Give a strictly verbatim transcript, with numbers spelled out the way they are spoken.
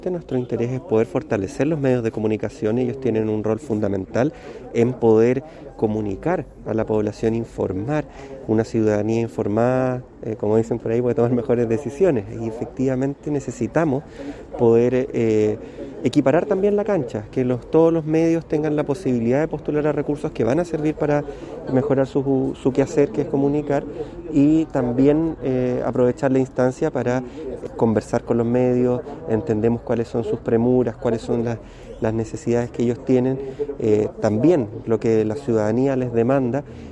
Nuestro interés es poder fortalecer los medios de comunicación. Ellos tienen un rol fundamental en poder comunicar a la población, informar. Una ciudadanía informada, eh, como dicen por ahí, puede tomar mejores decisiones. Y efectivamente necesitamos poder eh, equiparar también la cancha, que los, todos los medios tengan la posibilidad de postular a recursos que van a servir para mejorar su, su quehacer, que es comunicar, y también eh, aprovechar la instancia para conversar con los medios. Entendemos cuáles son sus premuras, cuáles son las, las necesidades que ellos tienen, eh, también lo que la ciudadanía les demanda.